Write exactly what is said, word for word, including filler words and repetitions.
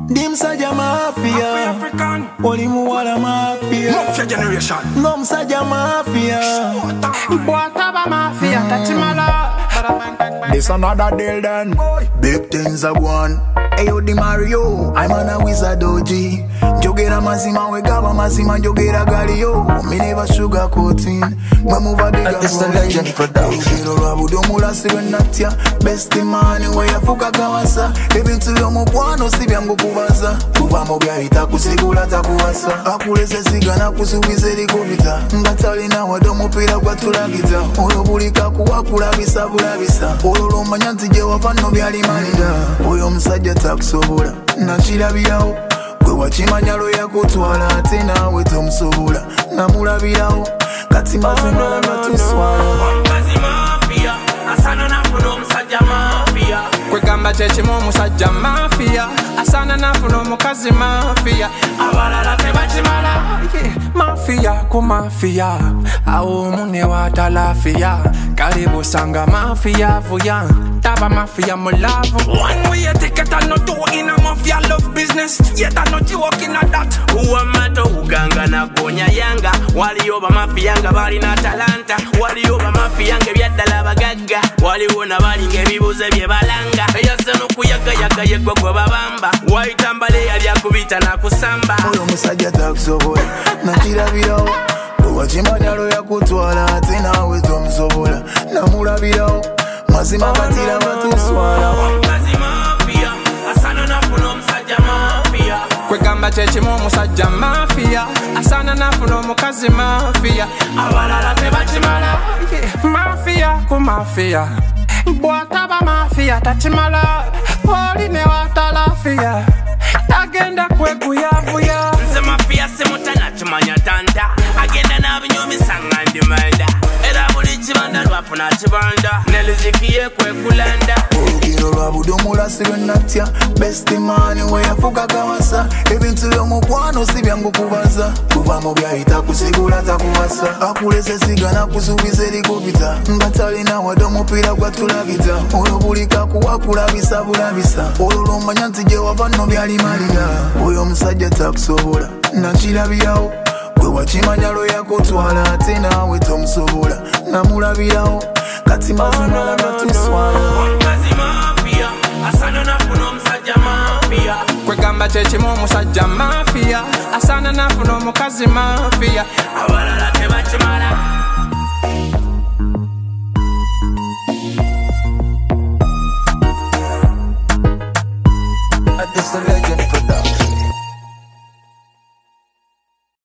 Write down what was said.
Dim Saja Mafia, Oli Muwala Mafia, Mafia generation. Nom Saja Mafia, Boataba Mafia, Tachimala. This another deal then. Big things are going. Ayo Di Mario, I'm on a wizard O G. Jogera mazima wegaba mazima jogera gali yo. Me never sugar coating. Me move a bigger. It's a legend production. Ero rabu domula siwe natia. Best man we yafuka kawasa. Ebintu yo mubwano sibyangu kubaza. Kuba mobya ita kusigula takuwasa. Akuleze siga na kusubize likubita. Ngatali na wadomo pira kwa tulagita. Oyo bulika kuwa kulabisa bulabisa. Oyo lomanya ntije wafano byali malinda. Oyo msajja takusobola. Nakirabirawo. Gwe wakimanyalo yakutwala ate naawe tomusobola. Namulabirawo. Kati mazima natuswala. Omukazi Mafia, asana nafuna omusajja Mafia. Kwegamba kyekimu omusajja Mafia, asana nafuna omukazi Mafia. Abalala tebakimala. Mafia ku Mafia, awo omune watalafiya. Karibu sanga Mafia vuya, taba Mafia mulavu. One way a ticket and not two in a Mafia love business. Yet I not joking at that. Uwa mato uganga na gonya yanga. Wali oba Mafia nga bali na talanta. Wali oba Mafia nga byaddala bagagga. Wali wona bali nga ebibuuzo bye balanga. Eyaseno kuyaga yaga yegwa gwe babamba. Waitambale yali akubita na kusamba. Oyo musajja takusobola. Nakirabirawo. Gwe wakimanyalo yakutwala ate naawe tomusobola. Namulabirawo. Mazima batira batuswala. Omukazi Mafia, asana nafuna omusajja Mafia. Kwegamba kyekimu omusajja Mafia, asana nafuna omukazi Mafia. Abalala tebakimala. Mafia ku Mafia, bw'ataba Mafia takimala. Oli ne watalafiya, agenda kweguyavuya. Nze Mafia simutana kimanya tanda. Agenda n'abinyumisa nga ndi manda. Era buli kibanda lwafuna kibanda. Nelizikiye kwekulanda. Olugero lwa budomula sibe natya. Best man we yafuka kawasa. Ebintu by'omukwano si byangu kubaza. Kuva mu byayita kusigula takuwasa. Akuleze siga na kusubiza likubita. Nga talina wadde omupiira gwa tulagita. Oyo bulika kuwa kulabisa bulabisa. Olwo lomanya nti gye wava nno byali malira. Oyo musajja takusobola. Nakirabirawo. Gwe wakimanyalo yakutwala ate naawe tomusobola. Namulabirawo. Kati mazima natuswala. Omukazi Mafia, asana nafuna omusajja Mafia. Kwegamba kyekimu omusajja Mafia, asana nafuna omukazi Mafia. Abalala tebakimala. It's a legend.